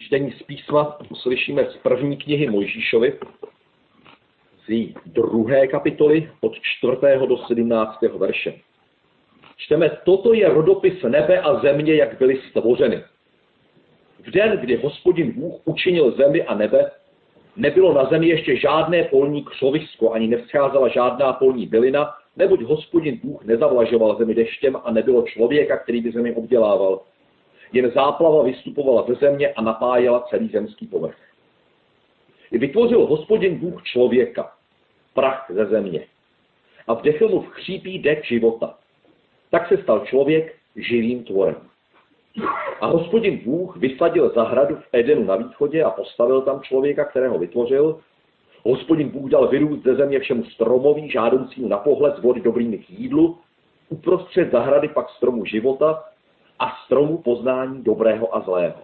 Čtení z písma slyšíme z první knihy Mojžíšovi, z její 2. kapitoly od 4. do 17. verše. Čteme, toto je rodopis nebe a země, jak byly stvořeny. V den, kdy Hospodin Bůh učinil zemi a nebe, nebylo na zemi ještě žádné polní křovisko, ani nevzcházela žádná polní bylina, neboť Hospodin Bůh nezavlažoval zemi deštěm a nebylo člověka, který by zemi obdělával. Jen záplava vystupovala ze země a napájela celý zemský povrch. I vytvořil Hospodin Bůh člověka, prach ze země, a vdechl mu v chřípí dech života. Tak se stal člověk živým tvorem. A Hospodin Bůh vysadil zahradu v Edenu na východě a postavil tam člověka, kterého vytvořil. Hospodin Bůh dal vyrůst ze země všemu stromoví, žádoucímu na pohled z vody dobrými k jídlu, uprostřed zahrady pak stromu života a stromu poznání dobrého a zlého.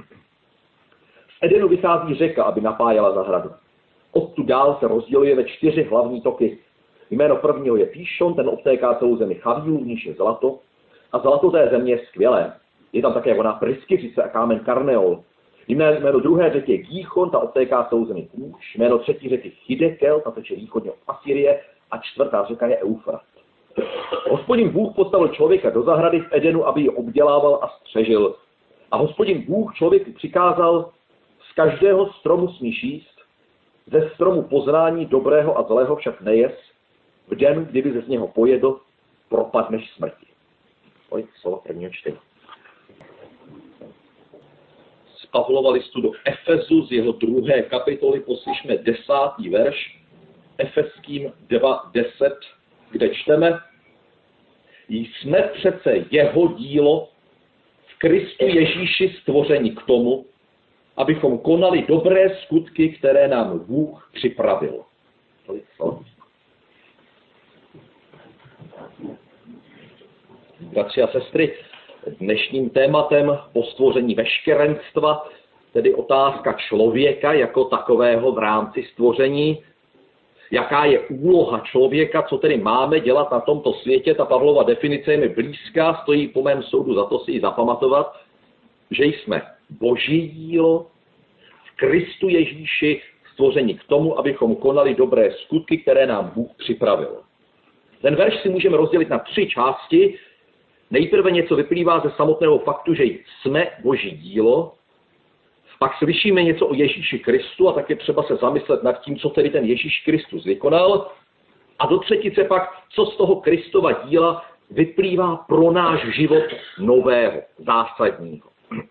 Z Edenu vychází řeka, aby napájela zahradu. Odtud dál se rozděluje ve 4 hlavní toky. Jméno prvního je Píšon, ten obtéká celou zemi Chavílu, v níž je zlato. A zlato té země je skvělé. Je tam také voda pryskyřice a kámen karneol. Jméno druhé řeky je Gíchon, ta obtéká celou zemi Kůš. Jméno třetí řeky Chidekel, ta teče východně od Asyrie. A 4. řeka je Eufrat. Hospodin Bůh postavil člověka do zahrady v Edenu, aby ji obdělával a střežil. A Hospodin Bůh člověku přikázal, z každého stromu smíš jíst, ze stromu poznání dobrého a zlého však nejes, v den, kdyby ze z něho pojedl, propadneš smrti. Tolik slova prvního čtení. Z Pavlova listu do Efezu z jeho 2. kapitoly poslyšme 10. verš, Efeským 2:10, kde čteme: Jsme přece jeho dílo v Kristu Ježíši stvoření k tomu, abychom konali dobré skutky, které nám Bůh připravil. Bratři a sestry, dnešním tématem po stvoření veškerenstva, tedy otázka člověka jako takového v rámci stvoření, jaká je úloha člověka, co tedy máme dělat na tomto světě. Ta Pavlova definice je mi blízká, stojí po mém soudu za to si ji zapamatovat, že jsme Boží dílo v Kristu Ježíši stvoření k tomu, abychom konali dobré skutky, které nám Bůh připravil. Ten verš si můžeme rozdělit na 3 části. Nejprve něco vyplývá ze samotného faktu, že jsme Boží dílo, pak slyšíme něco o Ježíši Kristu a tak je třeba se zamyslet nad tím, co tedy ten Ježíš Kristus vykonal. A do třetice pak, co z toho Kristova díla vyplývá pro náš život nového, zásadního.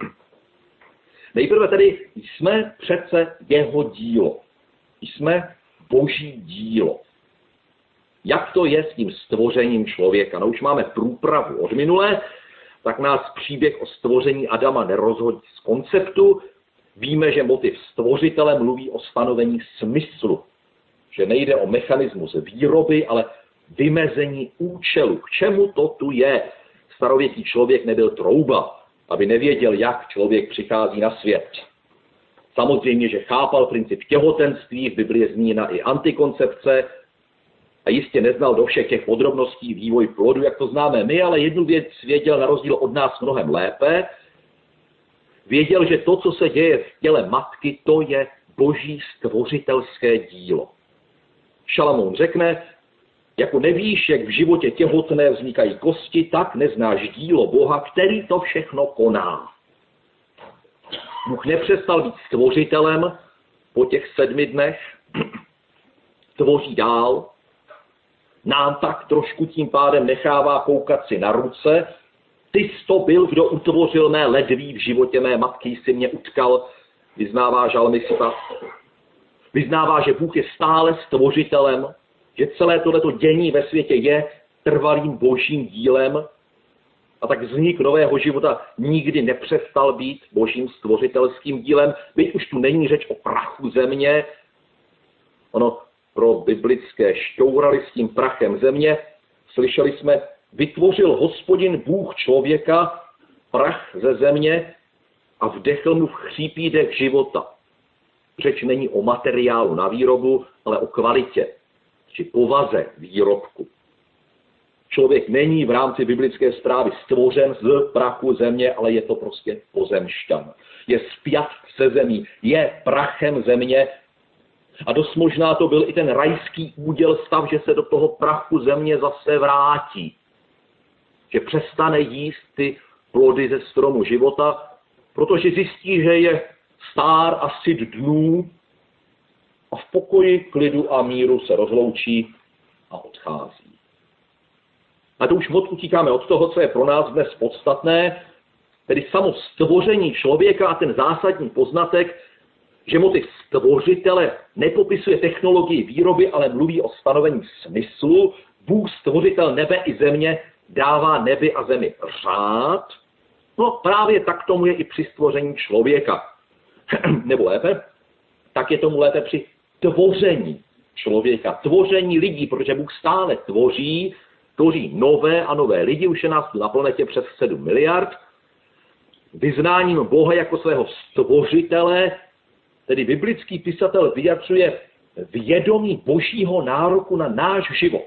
Nejprve tedy jsme přece jeho dílo. Jsme Boží dílo. Jak to je s tím stvořením člověka? No už máme průpravu od minulé, tak nás příběh o stvoření Adama nerozhodí z konceptu. Víme, že motiv stvořitele mluví o stanovení smyslu. Že nejde o mechanismus výroby, ale vymezení účelu. K čemu to tu je? Starověký člověk nebyl trouba, aby nevěděl, jak člověk přichází na svět. Samozřejmě, že chápal princip těhotenství, v Biblii je zmíněna i antikoncepce, a jistě neznal do všech těch podrobností vývoj plodu, jak to známe my, ale jednu věc věděl na rozdíl od nás mnohem lépe. Věděl, že to, co se děje v těle matky, to je Boží stvořitelské dílo. Šalamoun řekne, jako nevíš, jak v životě těhotné vznikají kosti, tak neznáš dílo Boha, který to všechno koná. Bůh nepřestal být stvořitelem po těch 7 dnech, tvoří dál, nám tak trošku tím pádem nechává koukat si na ruce. Ty jsi to byl, kdo utvořil mé ledví v životě mé matky, jsi mě utkal, vyznává žalmista. Vyznává, že Bůh je stále stvořitelem, že celé tohleto dění ve světě je trvalým Božím dílem a tak vznik nového života nikdy nepřestal být Božím stvořitelským dílem, byť už tu není řeč o prachu země. Ono pro biblické šťourali s tím prachem země. Slyšeli jsme, vytvořil Hospodin Bůh člověka, prach ze země a vdechl mu v chřípý dech života. Řeč není o materiálu na výrobu, ale o kvalitě, či povaze výrobku. Člověk není v rámci biblické zprávy stvořen z prachu země, ale je to prostě pozemšťan. Je spjat se zemí, je prachem země. A dost možná to byl i ten rajský úděl stav, že se do toho prachu země zase vrátí. Že přestane jíst ty plody ze stromu života, protože zjistí, že je stár a syt dnů a v pokoji, klidu a míru se rozloučí a odchází. A to už moc utíkáme od toho, co je pro nás dnes podstatné, tedy samo stvoření člověka a ten zásadní poznatek, že motiv stvořitele nepopisuje technologii výroby, ale mluví o stanovení smyslu. Bůh stvořitel nebe i země dává nebi a zemi řád. No právě tak tomu je i při stvoření člověka. Nebo lépe, tak je tomu lépe při tvoření člověka, tvoření lidí, protože Bůh stále tvoří nové a nové lidi, už je nás tu na planetě přes 7 miliard. Vyznáním Boha jako svého stvořitele, tedy biblický pisatel vyjadřuje vědomí božího nároku na náš život.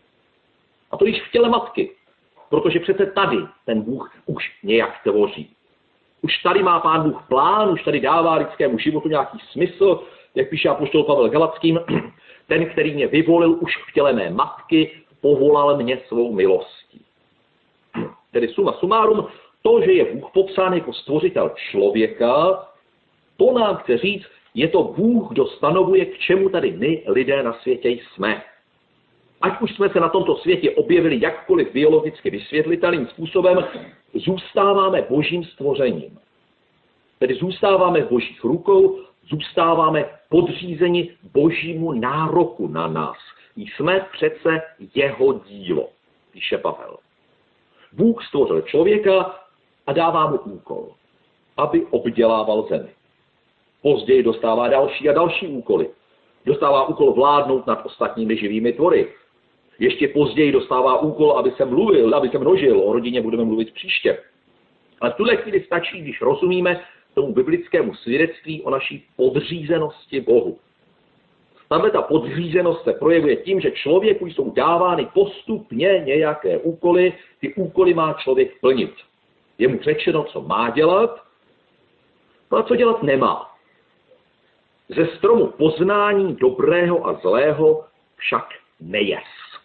A to již v těle matky, protože přece tady ten Bůh už nějak tvoří. Už tady má Pán Bůh plán, už tady dává lidskému životu nějaký smysl, jak píše apoštol Pavel Galackým, ten, který mě vyvolil už v těle mé matky, povolal mě svou milostí. Tedy suma sumárum, to, že je Bůh popsán jako stvořitel člověka, to nám chce říct, je to Bůh, kdo stanovuje, k čemu tady my, lidé na světě jsme. Ať už jsme se na tomto světě objevili jakkoliv biologicky vysvětlitelným způsobem, zůstáváme božím stvořením. Tedy zůstáváme v božích rukou, zůstáváme podřízeni božímu nároku na nás. Jsme přece jeho dílo, píše Pavel. Bůh stvořil člověka a dává mu úkol, aby obdělával zemi. Později dostává další a další úkoly. Dostává úkol vládnout nad ostatními živými tvory. Ještě později dostává úkol, aby se mluvil, aby se množil. O rodině budeme mluvit příště. Ale v tuhle chvíli stačí, když rozumíme tomu biblickému svědectví o naší podřízenosti Bohu. Tahle ta podřízenost se projevuje tím, že člověku jsou dávány postupně nějaké úkoly, ty úkoly má člověk plnit. Je mu řečeno, co má dělat, no a co dělat nemá. Ze stromu poznání dobrého a zlého však nejes.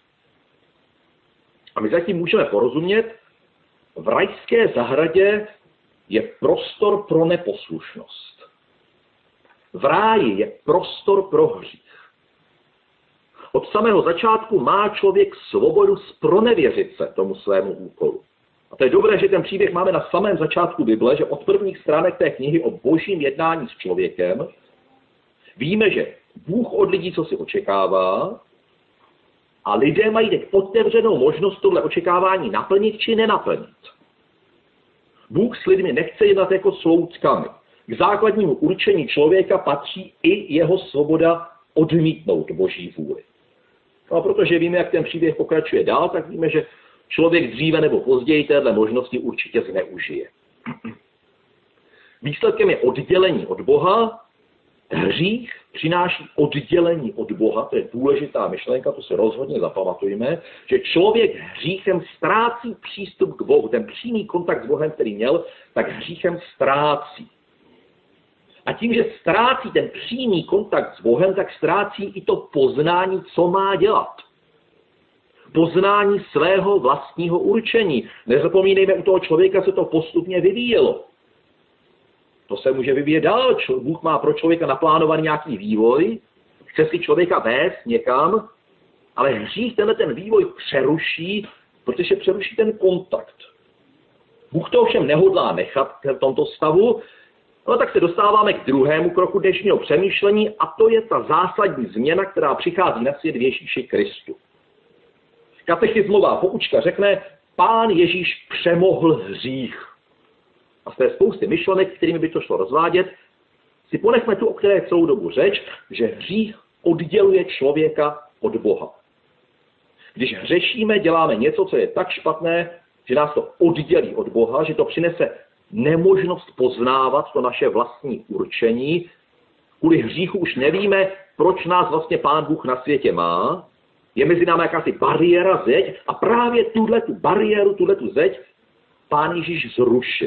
A my zatím můžeme porozumět, v rajské zahradě je prostor pro neposlušnost. V ráji je prostor pro hřích. Od samého začátku má člověk svobodu zpronevěřit se tomu svému úkolu. A to je dobré, že ten příběh máme na samém začátku Bible, že od prvních stránek té knihy o božím jednání s člověkem víme, že Bůh od lidí co si očekává a lidé mají teď otevřenou možnost tohle očekávání naplnit či nenaplnit. Bůh s lidmi nechce jednat jako s loutkami. K základnímu určení člověka patří i jeho svoboda odmítnout boží vůli. No a protože víme, jak ten příběh pokračuje dál, tak víme, že člověk dříve nebo později téhle možnosti určitě zneužije. Výsledkem je oddělení od Boha. Hřích přináší oddělení od Boha, to je důležitá myšlenka, to si rozhodně zapamatujeme, že člověk hříchem ztrácí přístup k Bohu, ten přímý kontakt s Bohem, který měl, tak hříchem ztrácí. A tím, že ztrácí ten přímý kontakt s Bohem, tak ztrácí i to poznání, co má dělat. Poznání svého vlastního určení. Nezapomínejme, u toho člověka se to postupně vyvíjelo. To se může vyvíjet dál. Bůh má pro člověka naplánovaný nějaký vývoj, chce si člověka vést někam, ale hřích ten vývoj přeruší, protože přeruší ten kontakt. Bůh to ovšem nehodlá nechat v tomto stavu, ale tak se dostáváme k druhému kroku dnešního přemýšlení a to je ta zásadní změna, která přichází na svět v Ježíši Kristu. Katechismová poučka řekne, Pán Ježíš přemohl hřích. A z té spousty myšlenek, kterými by to šlo rozvádět, si ponechme tu, o které je celou dobu řeč, že hřích odděluje člověka od Boha. Když hřešíme, děláme něco, co je tak špatné, že nás to oddělí od Boha, že to přinese nemožnost poznávat to naše vlastní určení. Kvůli hříchu už nevíme, proč nás vlastně Pán Bůh na světě má. Je mezi námi jakási bariéra, zeď a právě tuhletu bariéru, tuhletu zeď Pán Ježíš zrušil.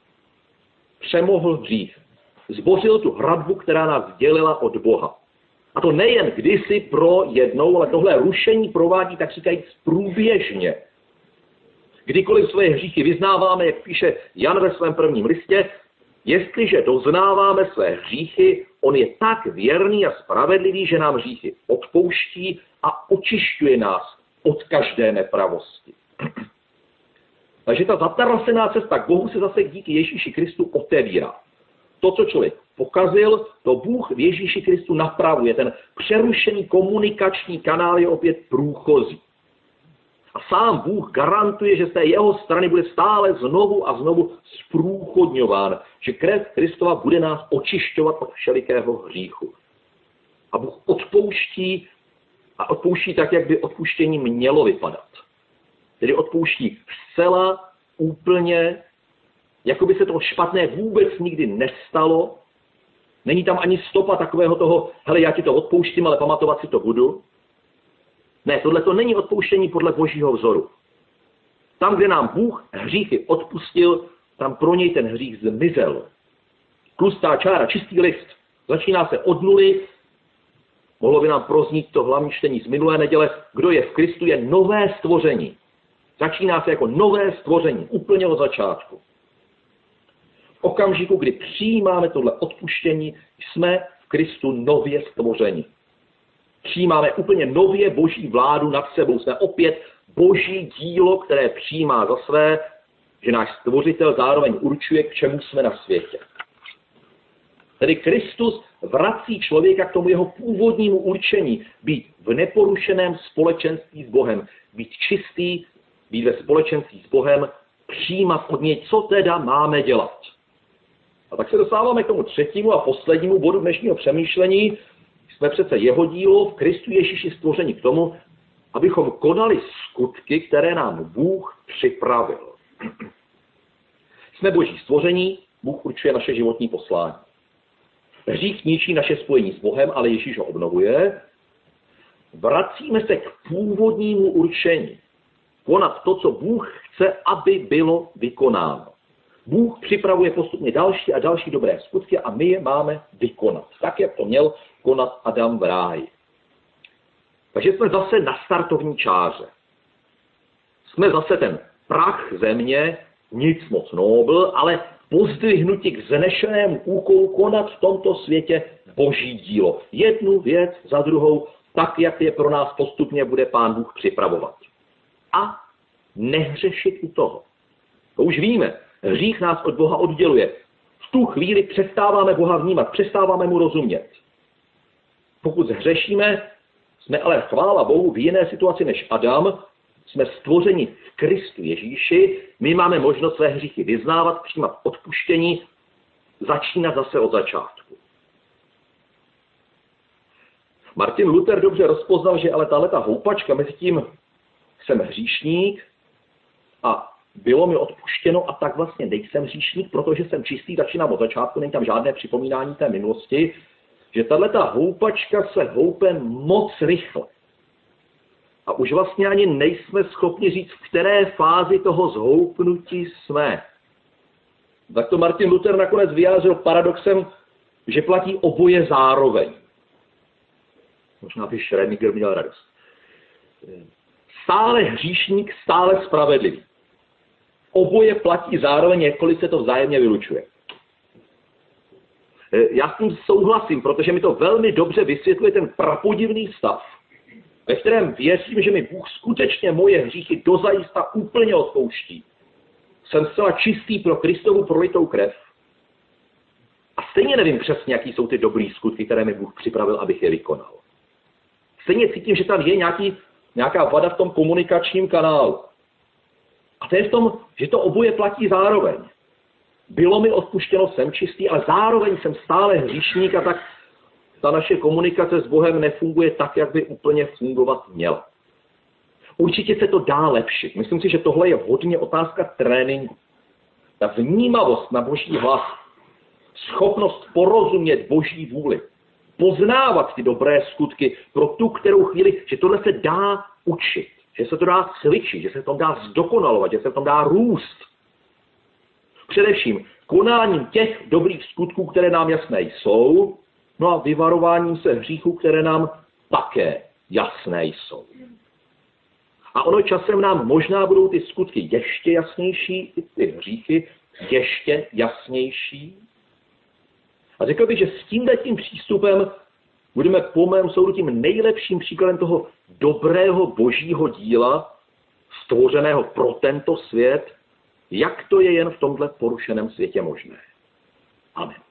Přemohl hřích. Zbořil tu hradbu, která nás dělila od Boha. A to nejen kdysi pro jednou, ale tohle rušení provádí, tak říkajíc, průběžně. Kdykoliv svoje hříchy vyznáváme, jak píše Jan ve svém prvním listě, jestliže doznáváme své hříchy, on je tak věrný a spravedlivý, že nám hříchy odpouští a očišťuje nás od každé nepravosti. Takže ta zatarasená cesta k Bohu se zase díky Ježíši Kristu otevírá. To, co člověk pokazil, to Bůh v Ježíši Kristu napravuje. Ten přerušený komunikační kanál je opět průchozí. A sám Bůh garantuje, že z té jeho strany bude stále znovu a znovu zprůchodňován, že krev Kristova bude nás očišťovat od všelikého hříchu. A Bůh odpouští a odpouští tak, jak by odpuštění mělo vypadat. Tedy odpouští zcela, úplně, jako by se to špatné vůbec nikdy nestalo. Není tam ani stopa takového toho, hele, já ti to odpouštím, ale pamatovat si to budu. Ne, tohle to není odpouštění podle Božího vzoru. Tam, kde nám Bůh hříchy odpustil, tam pro něj ten hřích zmizel. Tlustá čára, čistý list. Začíná se od nuly. Mohlo by nám proznít to hlavní čtení z minulé neděle. Kdo je v Kristu, je nové stvoření. Začíná se jako nové stvoření, úplně od začátku. V okamžiku, kdy přijímáme tohle odpuštění, jsme v Kristu nově stvoření. Přijímáme úplně nově Boží vládu nad sebou. Jsme opět Boží dílo, které přijímá za své, že náš stvořitel zároveň určuje, k čemu jsme na světě. Tedy Kristus vrací člověka k tomu jeho původnímu určení, být v neporušeném společenství s Bohem, být čistý, být ve společenství s Bohem, přijímat od něj, co teda máme dělat. A tak se dostáváme k tomu třetímu a poslednímu bodu dnešního přemýšlení. Jsme přece jeho dílo v Kristu Ježíši stvoření k tomu, abychom konali skutky, které nám Bůh připravil. Jsme Boží stvoření, Bůh určuje naše životní poslání. Hřích ničí naše spojení s Bohem, ale Ježíš ho obnovuje. Vracíme se k původnímu určení. Konat to, co Bůh chce, aby bylo vykonáno. Bůh připravuje postupně další a další dobré skutky a my je máme vykonat. Tak, jak to měl konat Adam v ráji. Takže jsme zase na startovní čáře. Jsme zase ten prach země, nic moc nobl, ale pozdvihnuti k vznešenému úkolu konat v tomto světě Boží dílo. Jednu věc za druhou, tak, jak je pro nás postupně bude Pán Bůh připravovat. A nehřešit u toho. To už víme. Hřích nás od Boha odděluje. V tu chvíli přestáváme Boha vnímat, přestáváme mu rozumět. Pokud zhřešíme, jsme ale chvála Bohu v jiné situaci než Adam, jsme stvořeni v Kristu Ježíši, my máme možnost své hříchy vyznávat, přijímat odpuštění, začínat zase od začátku. Martin Luther dobře rozpoznal, že ale tahleta houpačka mezi tím jsem hříšník a bylo mi odpuštěno a tak vlastně nejsem hříšník, protože jsem čistý, začínám od začátku, není tam žádné připomínání té minulosti, že tahleta houpačka se houpe moc rychle. A už vlastně ani nejsme schopni říct, v které fázi toho zhoupnutí jsme. Tak to Martin Luther nakonec vyjádřil paradoxem, že platí oboje zároveň. Možná by Schrödinger měl radost. Stále hříšník, stále spravedlivý. Oboje platí zároveň, jakkoliv se to vzájemně vylučuje. Já s tím souhlasím, protože mi to velmi dobře vysvětluje ten prapodivný stav, ve kterém věřím, že mi Bůh skutečně moje hříchy dozajista úplně odpouští. Jsem zcela čistý pro Kristovu prolitou krev. A stejně nevím přesně, jaký jsou ty dobrý skutky, které mi Bůh připravil, abych je vykonal. Stejně cítím, že tam je nějaká vada v tom komunikačním kanálu. A to je v tom, že to oboje platí zároveň. Bylo mi odpuštěno, jsem čistý, ale zároveň jsem stále hříšník a tak ta naše komunikace s Bohem nefunguje tak, jak by úplně fungovat měla. Určitě se to dá lepšit. Myslím si, že tohle je hodně otázka tréninku. Ta vnímavost na Boží hlas, schopnost porozumět Boží vůli, poznávat ty dobré skutky pro tu kterou chvíli, že tohle se dá učit, že se to dá cvičit, že se to dá zdokonalovat, že se to dá růst. Především konáním těch dobrých skutků, které nám jasné jsou, no a vyvarováním se hříchů, které nám také jasné jsou. A ono časem nám možná budou ty skutky ještě jasnější, i ty hříchy ještě jasnější. A řekl bych, že s tímhletím přístupem budeme po mém soudu tím nejlepším příkladem toho dobrého božího díla, stvořeného pro tento svět, jak to je jen v tomhle porušeném světě možné. Amen.